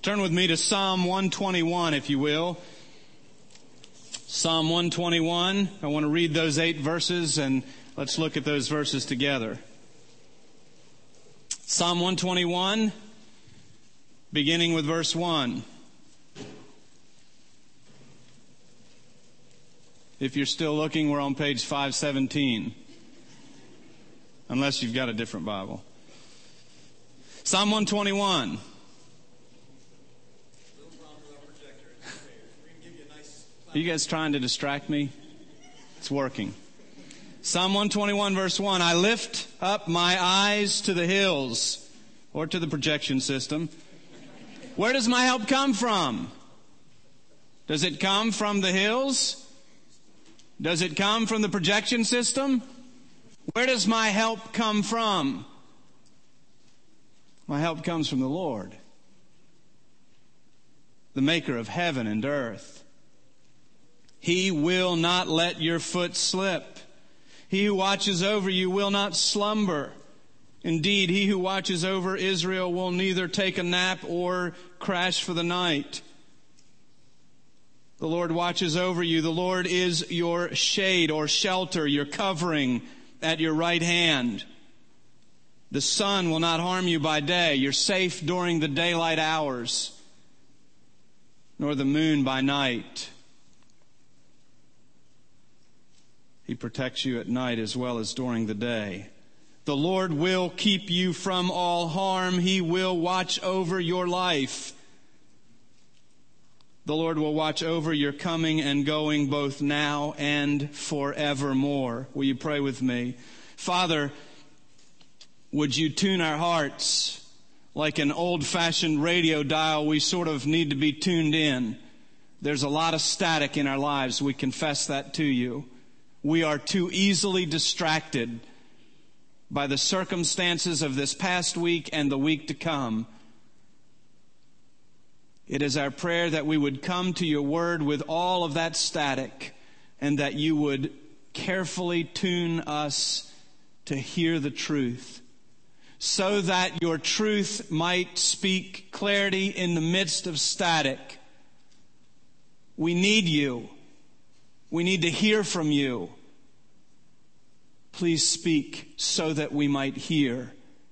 Turn with me to Psalm 121, if you will. Psalm 121. I want to read those 8 verses, and let's look at those verses together. Psalm 121, beginning with verse 1. If you're still looking, we're on page 517. Unless you've got a different Bible. Psalm 121. Are you guys trying to distract me? It's working. Psalm 121 verse 1. I lift up my eyes to the hills, or to the projection system. Where does my help come from? Does it come from the hills? Does it come from the projection system? Where does my help come from? My help comes from the Lord, the maker of heaven and earth. He will not let your foot slip. He who watches over you will not slumber. Indeed, he who watches over Israel will neither take a nap or crash for the night. The Lord watches over you. The Lord is your shade or shelter, your covering at your right hand. The sun will not harm you by day. You're safe during the daylight hours, nor the moon by night. He protects you at night as well as during the day. The Lord will keep you from all harm. He will watch over your life. The Lord will watch over your coming and going both now and forevermore. Will you pray with me? Father, would you tune our hearts like an old-fashioned radio dial? We sort of need to be tuned in. There's a lot of static in our lives. We confess that to you. We are too easily distracted by the circumstances of this past week and the week to come. It is our prayer that we would come to your word with all of that static, and that you would carefully tune us to hear the truth, so that your truth might speak clarity in the midst of static. We need you. We need to hear from you. Please speak so that we might hear.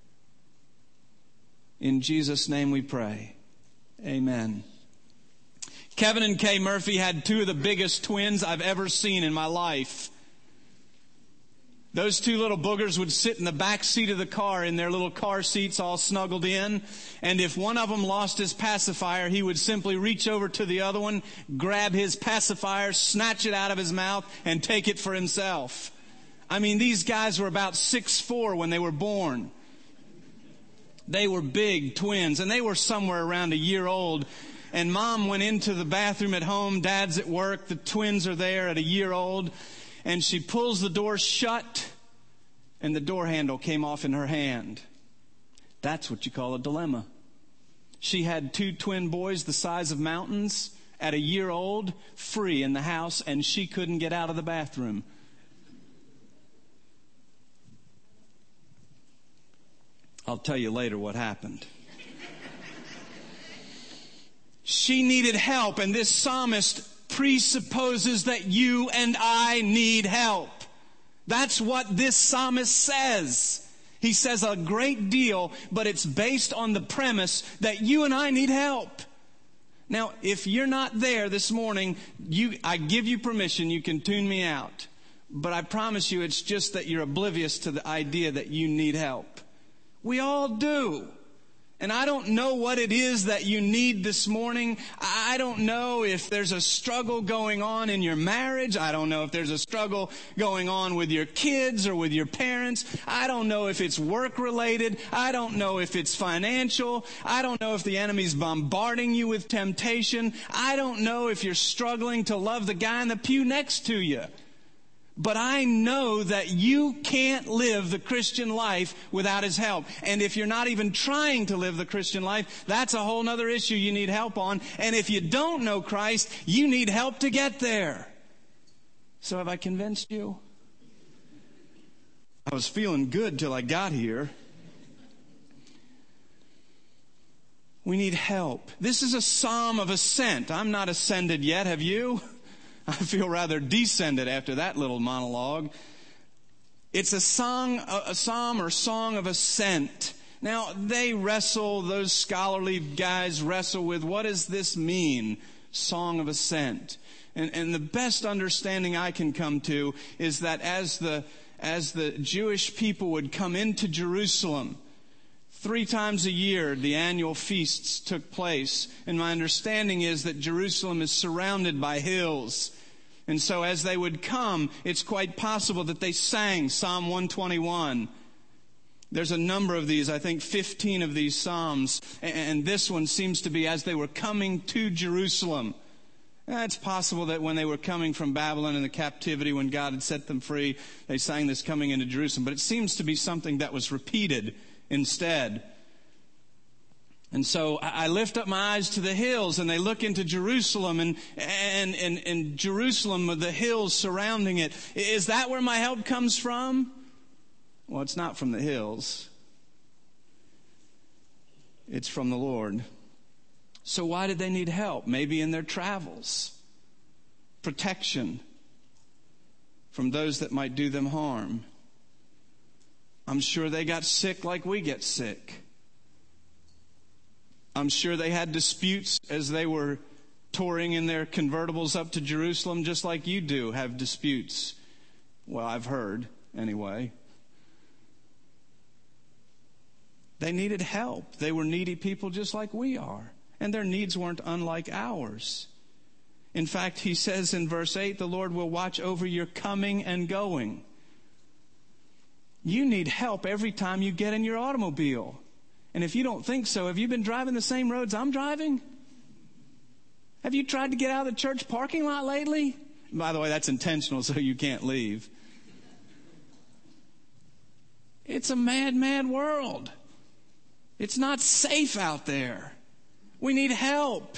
In Jesus' name we pray. Amen. Kevin and Kay Murphy had 2 of the biggest twins I've ever seen in my life. Those 2 little boogers would sit in the back seat of the car in their little car seats all snuggled in. And if one of them lost his pacifier, he would simply reach over to the other one, grab his pacifier, snatch it out of his mouth, and take it for himself. I mean, these guys were about 6'4" when they were born. They were big twins, and they were somewhere around a year old. And Mom went into the bathroom at home. Dad's at work. The twins are there at a year old. And she pulls the door shut, and the door handle came off in her hand. That's what you call a dilemma. She had 2 twin boys the size of mountains at a year old, free in the house, and she couldn't get out of the bathroom. I'll tell you later what happened. She needed help, and this psalmist presupposes that you and I need help. That's what this psalmist says. He says a great deal, but it's based on the premise that you and I need help. Now, if you're not there this morning, I give you permission, you can tune me out. But I promise you, it's just that you're oblivious to the idea that you need help. We all do. And I don't know what it is that you need this morning. I don't know if there's a struggle going on in your marriage. I don't know if there's a struggle going on with your kids or with your parents. I don't know if it's work related. I don't know if it's financial. I don't know if the enemy's bombarding you with temptation. I don't know if you're struggling to love the guy in the pew next to you. But I know that you can't live the Christian life without His help. And if you're not even trying to live the Christian life, that's a whole other issue you need help on. And if you don't know Christ, you need help to get there. So have I convinced you? I was feeling good till I got here. We need help. This is a psalm of ascent. I'm not ascended yet, have you? I feel rather descended after that little monologue. It's a psalm or song of ascent. Now, those scholarly guys wrestle with, what does this mean, song of ascent? And the best understanding I can come to is that as the Jewish people would come into Jerusalem, 3 times a year the annual feasts took place. And my understanding is that Jerusalem is surrounded by hills. And so as they would come, it's quite possible that they sang Psalm 121. There's a number of these, I think 15 of these psalms. And this one seems to be as they were coming to Jerusalem. It's possible that when they were coming from Babylon in the captivity, when God had set them free, they sang this coming into Jerusalem. But it seems to be something that was repeated instead. And so I lift up my eyes to the hills, and they look into Jerusalem, and Jerusalem with the hills surrounding it. Is that where my help comes from? Well, it's not from the hills. It's from the Lord. So why did they need help? Maybe in their travels. Protection from those that might do them harm. I'm sure they got sick like we get sick. I'm sure they had disputes as they were touring in their convertibles up to Jerusalem, just like you do have disputes. Well, I've heard, anyway. They needed help. They were needy people just like we are. And their needs weren't unlike ours. In fact, he says in verse 8, the Lord will watch over your coming and going. You need help every time you get in your automobile. And if you don't think so, have you been driving the same roads I'm driving? Have you tried to get out of the church parking lot lately? By the way, that's intentional, so you can't leave. It's a mad, mad world. It's not safe out there. We need help.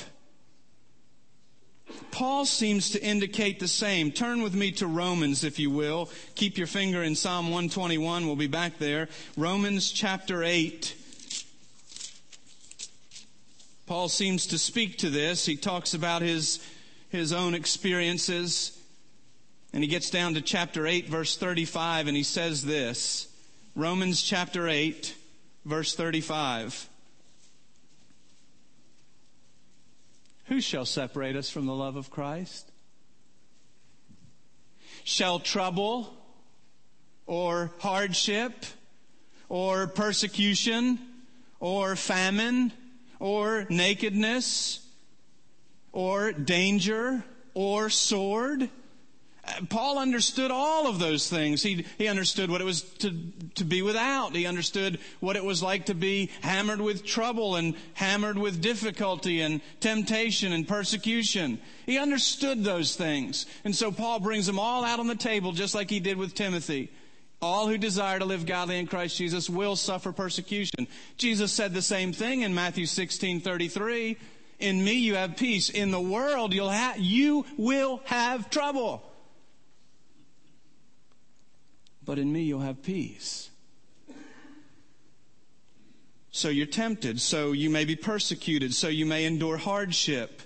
Paul seems to indicate the same. Turn with me to Romans, if you will. Keep your finger in Psalm 121. We'll be back there. Romans chapter 8. Paul seems to speak to this. He talks about his own experiences. And he gets down to chapter 8, verse 35, and he says this. Romans chapter 8, verse 35. Who shall separate us from the love of Christ? Shall trouble, or hardship, or persecution, or famine, or nakedness, or danger, or sword? Paul understood all of those things. He understood what it was to be without. He understood what it was like to be hammered with trouble and hammered with difficulty and temptation and persecution. He understood those things. And so Paul brings them all out on the table just like he did with Timothy. All who desire to live godly in Christ Jesus will suffer persecution. Jesus said the same thing in Matthew 16:33. In me you have peace. In the world you will have trouble. But in me you'll have peace. So you're tempted, so you may be persecuted, so you may endure hardship.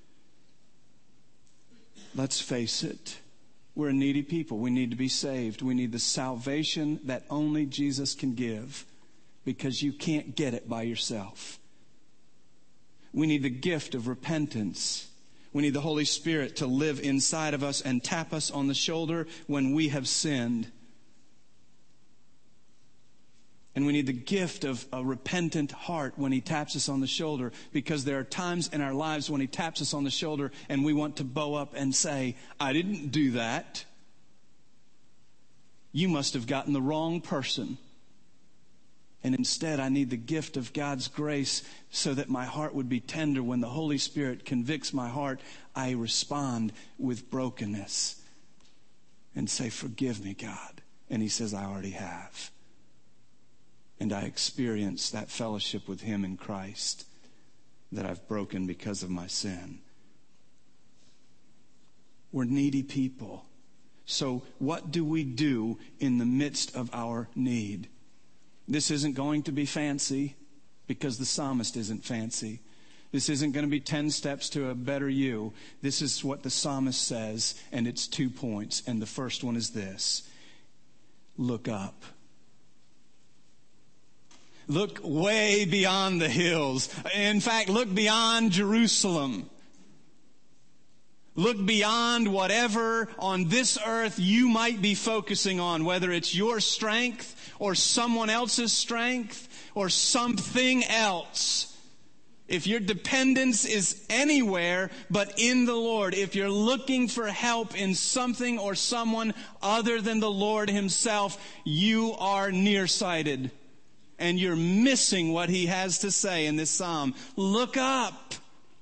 Let's face it, we're a needy people. We need to be saved. We need the salvation that only Jesus can give, because you can't get it by yourself. We need the gift of repentance. We need the Holy Spirit to live inside of us and tap us on the shoulder when we have sinned. And we need the gift of a repentant heart when he taps us on the shoulder, because there are times in our lives when he taps us on the shoulder and we want to bow up and say, I didn't do that. You must have gotten the wrong person. And instead, I need the gift of God's grace so that my heart would be tender. When the Holy Spirit convicts my heart, I respond with brokenness and say, forgive me, God. And he says, I already have. And I experience that fellowship with him in Christ that I've broken because of my sin. We're needy people. So what do we do in the midst of our need? This isn't going to be fancy. because the psalmist isn't fancy. This isn't going to be 10 steps to a better you. This is what the psalmist says, and it's 2 points. And the first one is this: look up. Look way beyond the hills. In fact, look beyond Jerusalem. Look beyond whatever on this earth you might be focusing on, whether it's your strength or someone else's strength or something else. If your dependence is anywhere but in the Lord, if you're looking for help in something or someone other than the Lord himself, you are nearsighted. And you're missing what he has to say in this psalm. Look up.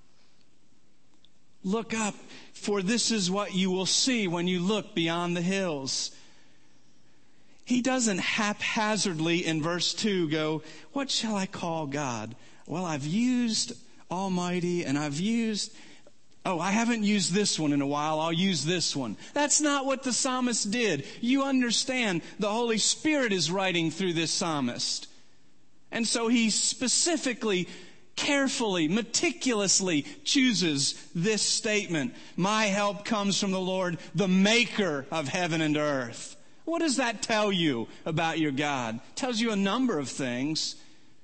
Look up, for this is what you will see when you look beyond the hills. He doesn't haphazardly in verse 2 go, what shall I call God? Well, I've used Almighty and I haven't used this one in a while. I'll use this one. That's not what the psalmist did. You understand the Holy Spirit is writing through this psalmist. And so he specifically, carefully, meticulously chooses this statement. My help comes from the Lord, the maker of heaven and earth. What does that tell you about your God? It tells you a number of things.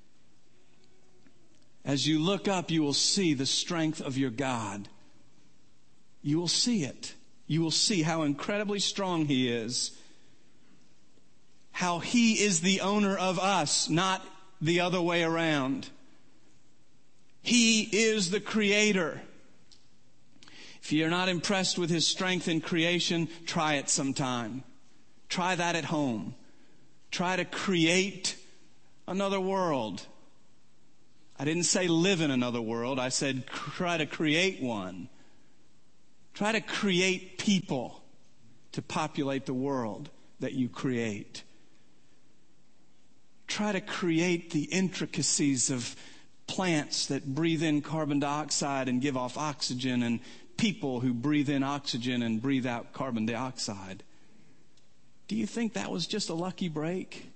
As you look up, you will see the strength of your God. You will see it. You will see how incredibly strong he is. How he is the owner of us, not the other way around. He is the creator. If you're not impressed with his strength in creation, try it sometime. Try that at home. Try to create another world. I didn't say live in another world. I said try to create one. Try to create people to populate the world that you create. Try to create the intricacies of plants that breathe in carbon dioxide and give off oxygen, and people who breathe in oxygen and breathe out carbon dioxide. Do you think that was just a lucky break?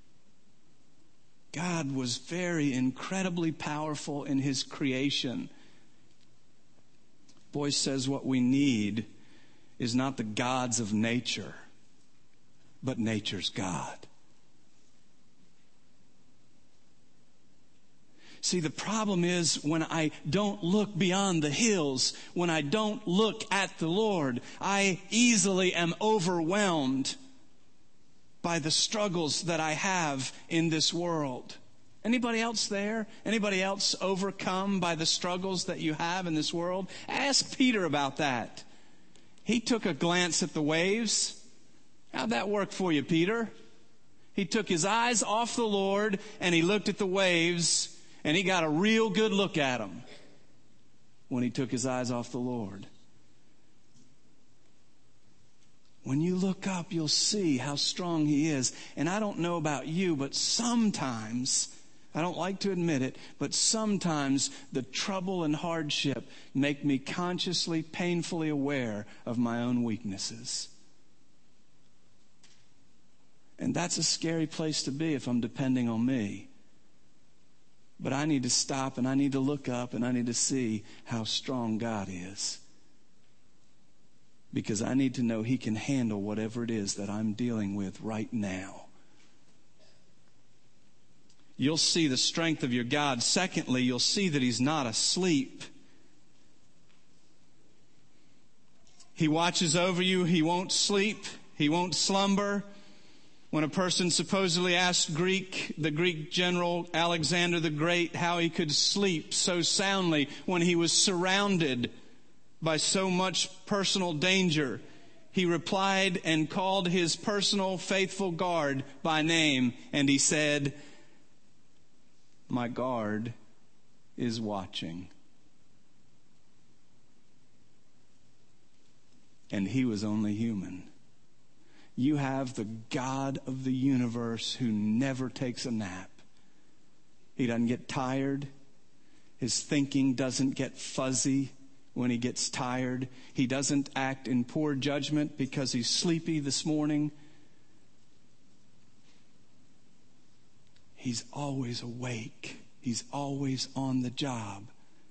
God was very incredibly powerful in his creation. Boyce says what we need is not the gods of nature, but nature's God. See, the problem is when I don't look beyond the hills, when I don't look at the Lord, I easily am overwhelmed by the struggles that I have in this world. Anybody else there? Anybody else overcome by the struggles that you have in this world? Ask Peter about that. He took a glance at the waves. How'd that work for you, Peter? He took his eyes off the Lord and he looked at the waves. And he got a real good look at him when he took his eyes off the Lord. When you look up, you'll see how strong he is. And I don't know about you, but sometimes, I don't like to admit it, but sometimes the trouble and hardship make me consciously, painfully aware of my own weaknesses. And that's a scary place to be if I'm depending on me. But I need to stop and I need to look up and I need to see how strong God is. Because I need to know he can handle whatever it is that I'm dealing with right now. You'll see the strength of your God. Secondly, you'll see that he's not asleep. He watches over you. He won't sleep. He won't slumber. When a person supposedly asked the Greek general Alexander the Great how he could sleep so soundly when he was surrounded by so much personal danger, he replied and called his personal faithful guard by name, and he said, "My guard is watching." And he was only human. You have the God of the universe who never takes a nap. He doesn't get tired. His thinking doesn't get fuzzy when he gets tired. He doesn't act in poor judgment because he's sleepy this morning. He's always awake. He's always on the job.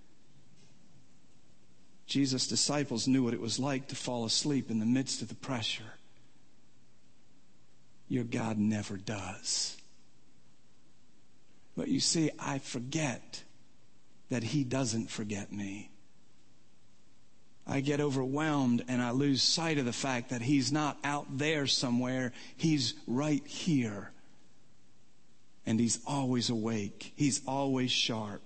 Jesus' disciples knew what it was like to fall asleep in the midst of the pressure. Your God never does. But you see, I forget that He doesn't forget me. I get overwhelmed and I lose sight of the fact that He's not out there somewhere. He's right here. And He's always awake. He's always sharp.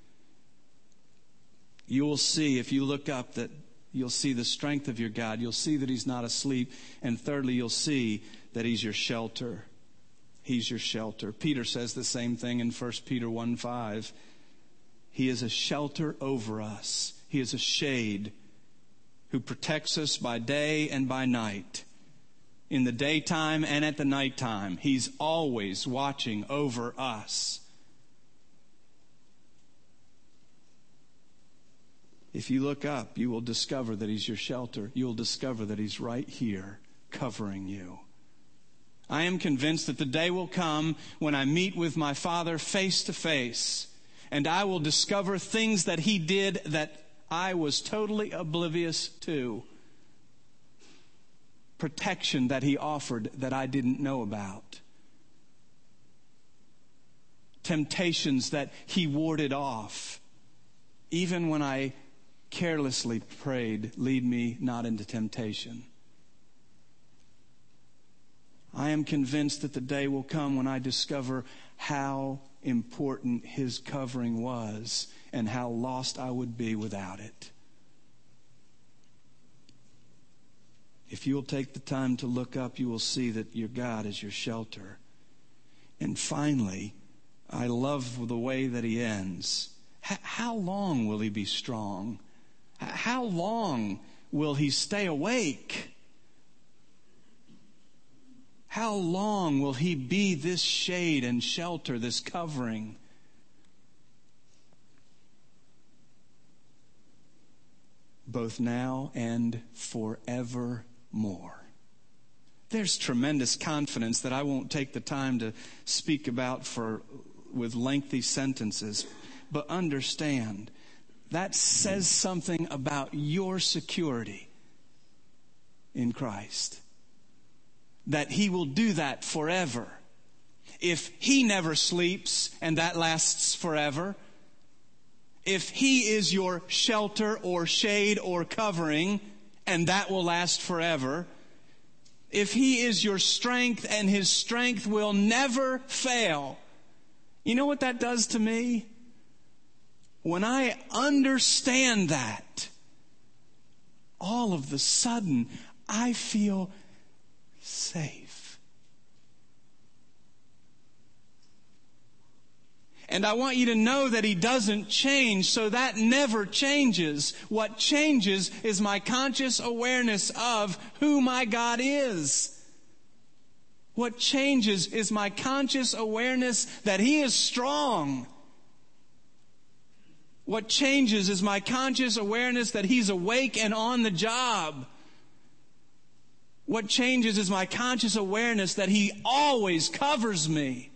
You'll see, if you look up, that you'll see the strength of your God. You'll see that He's not asleep. And thirdly, you'll see that He's your shelter. He's your shelter. Peter says the same thing in 1 Peter 1:5. He is a shelter over us. He is a shade who protects us by day and by night. In the daytime and at the nighttime, He's always watching over us. If you look up, you will discover that He's your shelter. You'll discover that He's right here covering you. I am convinced that the day will come when I meet with my Father face to face, and I will discover things that He did that I was totally oblivious to. Protection that He offered that I didn't know about. Temptations that He warded off. Even when I carelessly prayed, "Lead me not into temptation." I am convinced that the day will come when I discover how important His covering was and how lost I would be without it. If you will take the time to look up, you will see that your God is your shelter. And finally, I love the way that He ends. How long will He be strong? How long will He stay awake? How long will He be this shade and shelter, this covering? Both now and forevermore. There's tremendous confidence that I won't take the time to speak about with lengthy sentences. But understand, that says something about your security in Christ. That He will do that forever. If He never sleeps and that lasts forever, if He is your shelter or shade or covering and that will last forever, if He is your strength and His strength will never fail, you know what that does to me? When I understand that, all of the sudden I feel safe. And I want you to know that He doesn't change, so that never changes. What changes is my conscious awareness of who my God is. What changes is my conscious awareness that He is strong. What changes is my conscious awareness that He's awake and on the job. What changes is my conscious awareness that He always covers me.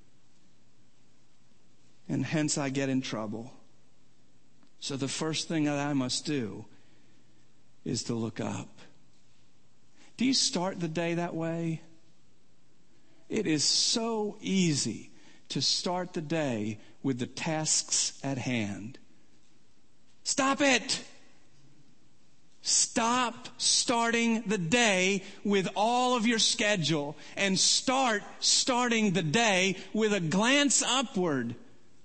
And hence I get in trouble. So the first thing that I must do is to look up. Do you start the day that way? It is so easy to start the day with the tasks at hand. Stop it! Stop starting the day with all of your schedule and start starting the day with a glance upward.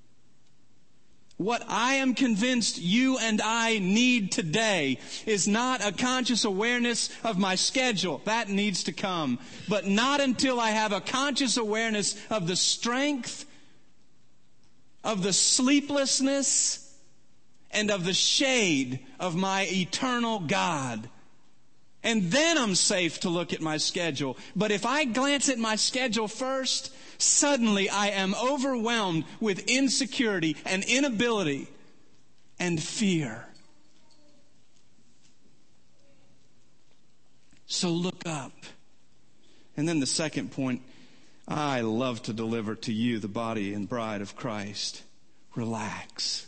What I am convinced you and I need today is not a conscious awareness of my schedule. That needs to come. But not until I have a conscious awareness of the strength, of the sleeplessness, and of the shade of my eternal God. And then I'm safe to look at my schedule. But if I glance at my schedule first, suddenly I am overwhelmed with insecurity and inability and fear. So look up. And then the second point I love to deliver to you, the body and bride of Christ. relax.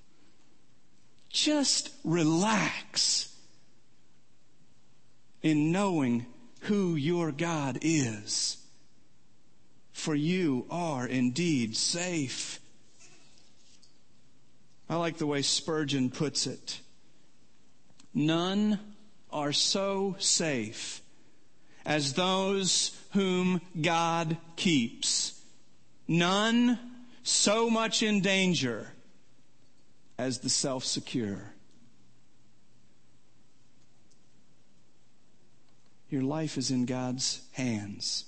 Just relax in knowing who your God is. For you are indeed safe. I like the way Spurgeon puts it. None are so safe as those whom God keeps. None so much in danger as the self-secure. Your life is in God's hands.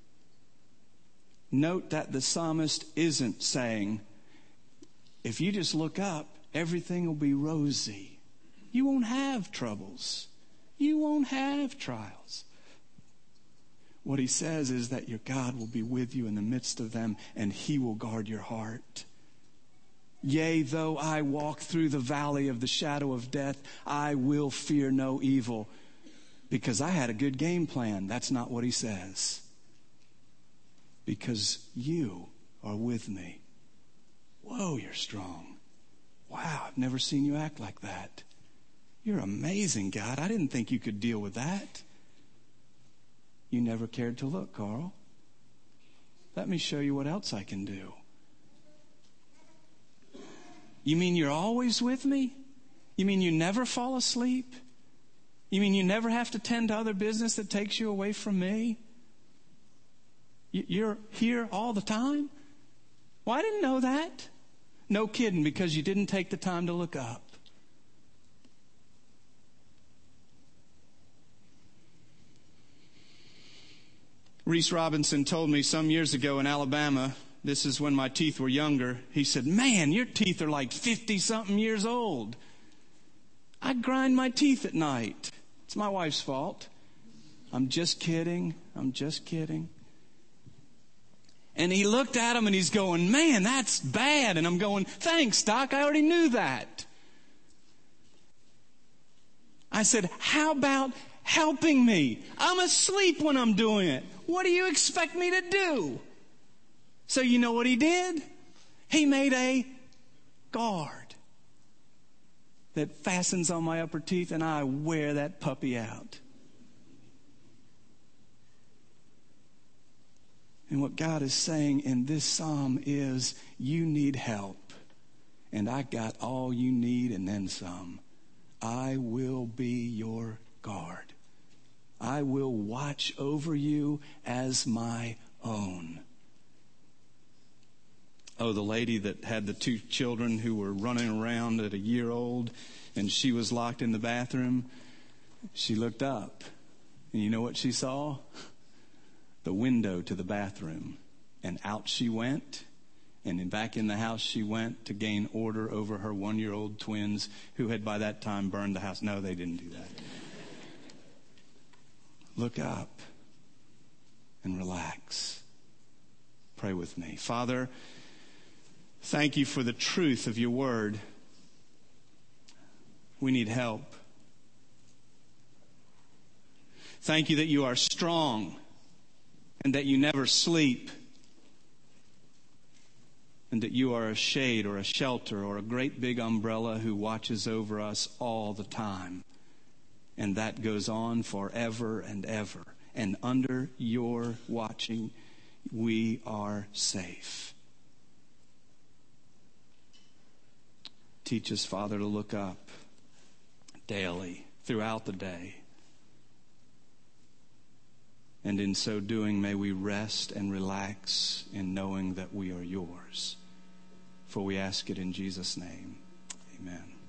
Note that the psalmist isn't saying, if you just look up, everything will be rosy. You won't have troubles. You won't have trials. What he says is that your God will be with you in the midst of them, and he will guard your heart. Yea, though I walk through the valley of the shadow of death, I will fear no evil, because I had a good game plan. That's not what he says. Because you are with me. Whoa, you're strong. Wow, I've never seen you act like that. You're amazing, God. I didn't think you could deal with that. You never cared to look, Carl. Let me show you what else I can do. You mean you're always with me? You mean you never fall asleep? You mean you never have to tend to other business that takes you away from me? You're here all the time? Well, I didn't know that. No kidding, because you didn't take the time to look up. Reese Robinson told me some years ago in Alabama, this is when my teeth were younger, he said, man, your teeth are like 50-something years old. I grind my teeth at night. It's my wife's fault. I'm just kidding. I'm just kidding. And he looked at him and he's going, man, that's bad. And I'm going, thanks, Doc. I already knew that. I said, how about helping me? I'm asleep when I'm doing it. What do you expect me to do? So you know what he did? He made a guard that fastens on my upper teeth, and I wear that puppy out. And what God is saying in this psalm is, you need help, and I got all you need and then some. I will be your guard. I will watch over you as my own. Oh, the lady that had the 2 children who were running around at a year old, and she was locked in the bathroom. She looked up, and you know what she saw? The window to the bathroom. And out she went, and back in the house she went to gain order over her 1-year-old twins, who had by that time burned the house. No, they didn't do that. Look up and relax. Pray with me. Father, thank you for the truth of your word. We need help. Thank you that you are strong and that you never sleep, and that you are a shade or a shelter or a great big umbrella who watches over us all the time. And that goes on forever and ever. And under your watching, we are safe. Teach us, Father, to look up daily, throughout the day. And in so doing, may we rest and relax in knowing that we are yours. For we ask it in Jesus' name. Amen.